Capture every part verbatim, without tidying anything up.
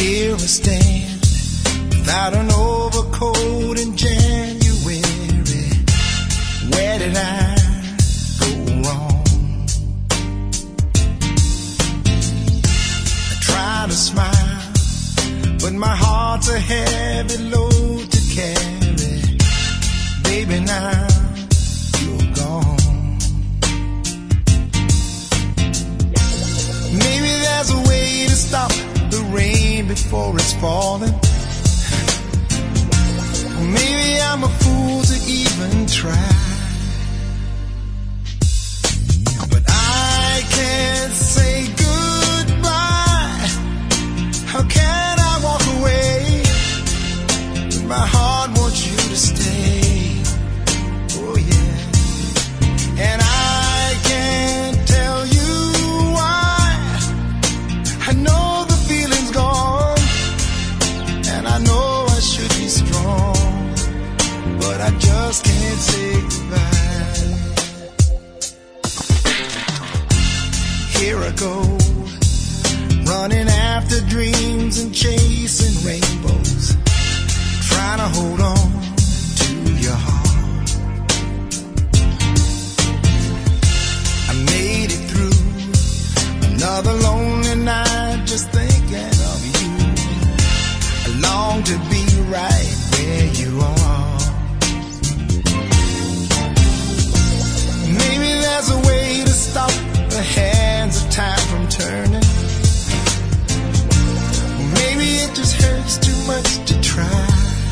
Here I stand without an overcoat in January. Where did I go wrong? I try to smile, but my heart's a heavy load to carry. Baby, now you're gone. Maybe there's a way to stop the rain before it's falling. Maybe I'm a fool to even try. But I can't say goodbye. How can I walk away when my heart wants you to stay? Oh yeah. And I can't tell you why. I know the feeling's gone, and I know I should be strong, but I just can't say goodbye. Here I go, running after dreams and chasing rainbows, trying to hold on to your heart. I made it through another lonely night just thinking of you. I long to be right where you are. Maybe there's a way to stop the hands of time from turning. Maybe it just hurts too much to try.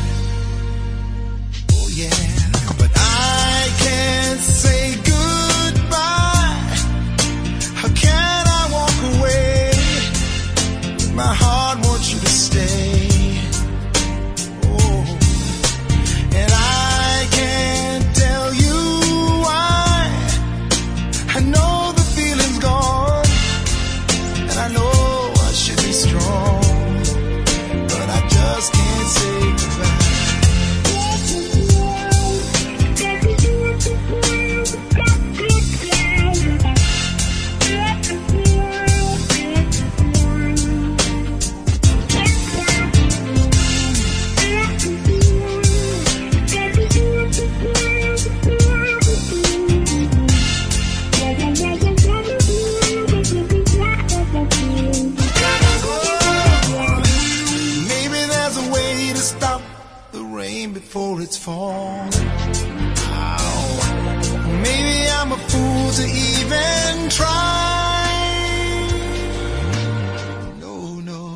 Oh yeah, but I can't say goodbye. How can I walk away? My heart wants you to stay. Oh, and I can't tell you why. I know the feeling's gone, and I know I should be strong, but I just can't say goodbye. Before it's falling. Oh, maybe I'm a fool to even try. No, no.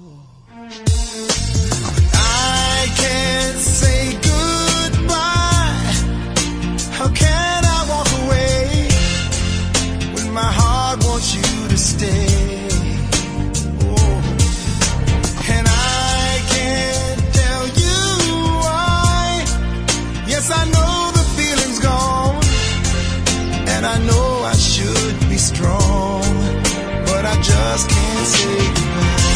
I can't say goodbye. How can I walk away when my heart wants you to stay? I know the feeling's gone, and I know I should be strong, but I just can't say goodbye.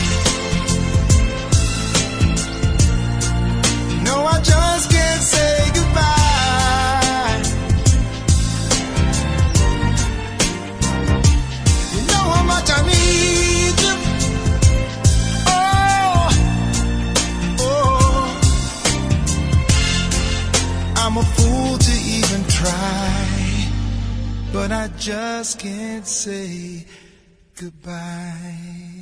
No, I just can't say goodbye. You know how much I need you. Oh, oh. I'm a fool to even try, but I just can't say goodbye.